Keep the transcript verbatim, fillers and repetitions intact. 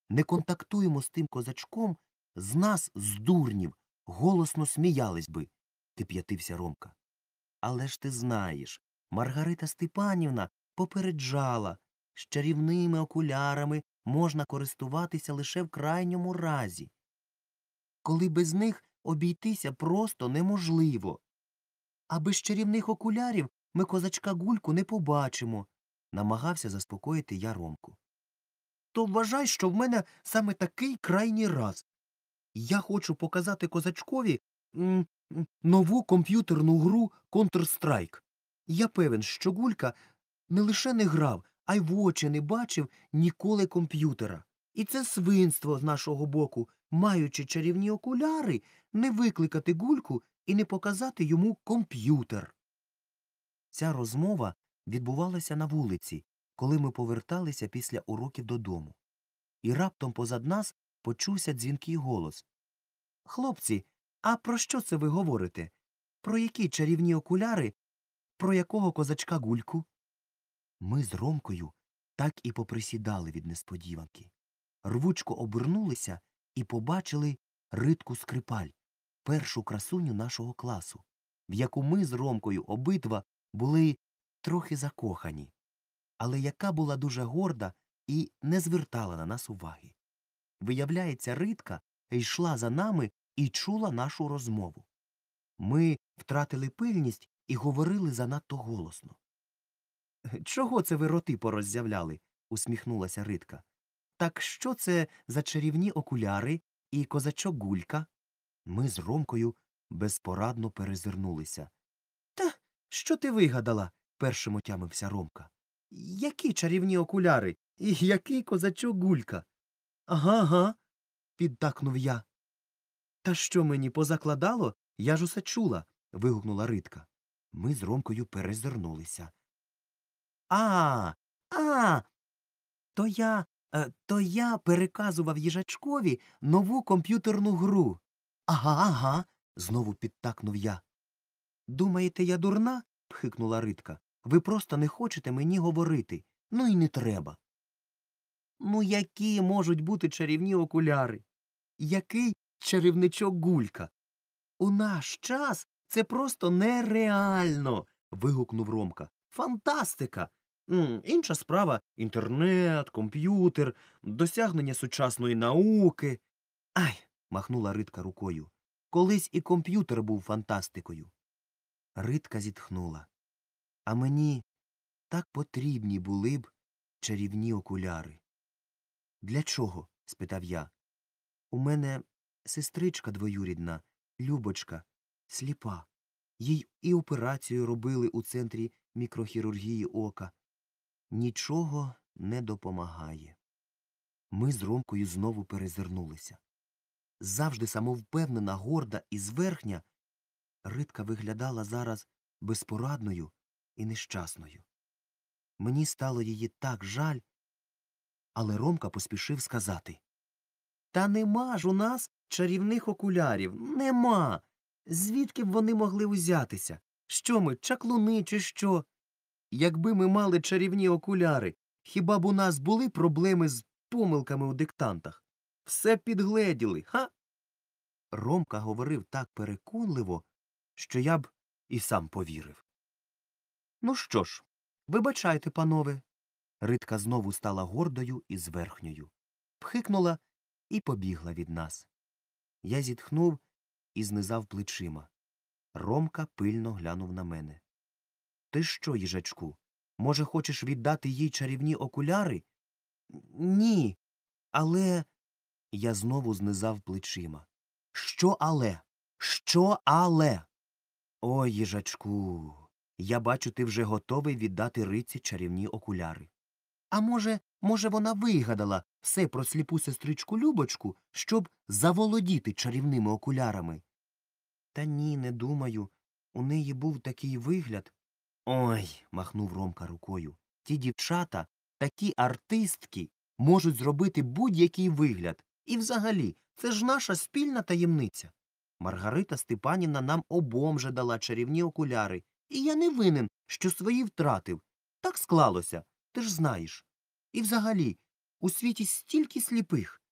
не контактуємо з тим козачком, з нас, з дурнів, голосно сміялись би, кип'ятився Ромка. Але ж ти знаєш, Маргарита Степанівна попереджала, з чарівними окулярами можна користуватися лише в крайньому разі, коли без них обійтися просто неможливо. А без чарівних окулярів ми козачка Гульку не побачимо, намагався заспокоїти я Ромку. То вважай, що в мене саме такий крайній раз. Я хочу показати козачкові м, м, нову комп'ютерну гру Counter-Strike. Я певен, що Гулька не лише не грав, а й в очі не бачив ніколи комп'ютера. І це свинство з нашого боку, маючи чарівні окуляри, не викликати Гульку і не показати йому комп'ютер. Ця розмова відбувалася на вулиці, коли ми поверталися після уроків додому. І раптом позад нас почувся дзвінкий голос. «Хлопці, а про що це ви говорите? Про які чарівні окуляри? Про якого козачка Гульку?» Ми з Ромкою так і поприсідали від несподіванки. Рвучко обернулися і побачили Ритку Скрипаль, першу красуню нашого класу, в яку ми з Ромкою обидва були трохи закохані, але яка була дуже горда і не звертала на нас уваги. Виявляється, Ритка йшла за нами і чула нашу розмову. Ми втратили пильність і говорили занадто голосно. «Чого це ви роти пороззявляли?» – усміхнулася Ритка. «Так що це за чарівні окуляри і козачок Гулька?» Ми з Ромкою безпорадно перезирнулися. «Та що ти вигадала?» – першим отямився Ромка. «Які чарівні окуляри? І який козачок Гулька?» «Ага, ага», – підтакнув я. «Та що мені позакладало? Я ж усе чула», – вигукнула Ритка. Ми з Ромкою перезирнулися. «А, а, то я, е, то я переказував їжачкові нову комп'ютерну гру». «Ага, ага», – знову підтакнув я. «Думаєте, я дурна?» – пхикнула Ритка. «Ви просто не хочете мені говорити. Ну і не треба». «Ну які можуть бути чарівні окуляри? Який чарівничок Гулька? У наш час це просто нереально!» – вигукнув Ромка. «Фантастика! М, інша справа – інтернет, комп'ютер, досягнення сучасної науки». «Ай!» – махнула Ритка рукою. «Колись і комп'ютер був фантастикою». Ритка зітхнула. «А мені так потрібні були б чарівні окуляри». «Для чого?» – спитав я. «У мене сестричка двоюрідна, Любочка, сліпа. Їй і операцію робили у центрі мікрохірургії ока. Нічого не допомагає». Ми з Ромкою знову перезирнулися. Завжди самовпевнена, горда і зверхня, Ритка виглядала зараз безпорадною і нещасною. Мені стало її так жаль, але Ромка поспішив сказати. «Та нема ж у нас чарівних окулярів, нема! Звідки б вони могли узятися? Що ми, чаклуни чи що? Якби ми мали чарівні окуляри, хіба б у нас були проблеми з помилками у диктантах? Все підгледіли, ха?» Ромка говорив так переконливо, що я б і сам повірив. «Ну що ж, вибачайте, панове». Ритка знову стала гордою і зверхньою. Пхикнула і побігла від нас. Я зітхнув і знизав плечима. Ромка пильно глянув на мене. «Ти що, їжачку, може, хочеш віддати їй чарівні окуляри?» «Ні, але…» Я знову знизав плечима. «Що але? Що але?» «Ой, їжачку, я бачу, ти вже готовий віддати Риці чарівні окуляри. А може, може, вона вигадала все про сліпу сестричку Любочку, щоб заволодіти чарівними окулярами?» «Та ні, не думаю. У неї був такий вигляд». «Ой», – махнув Ромка рукою, – «ті дівчата, такі артистки, можуть зробити будь-який вигляд. І взагалі, це ж наша спільна таємниця. Маргарита Степанівна нам обом же дала чарівні окуляри, і я не винен, що свої втратив. Так склалося, ти ж знаєш. І взагалі, У світі стільки сліпих.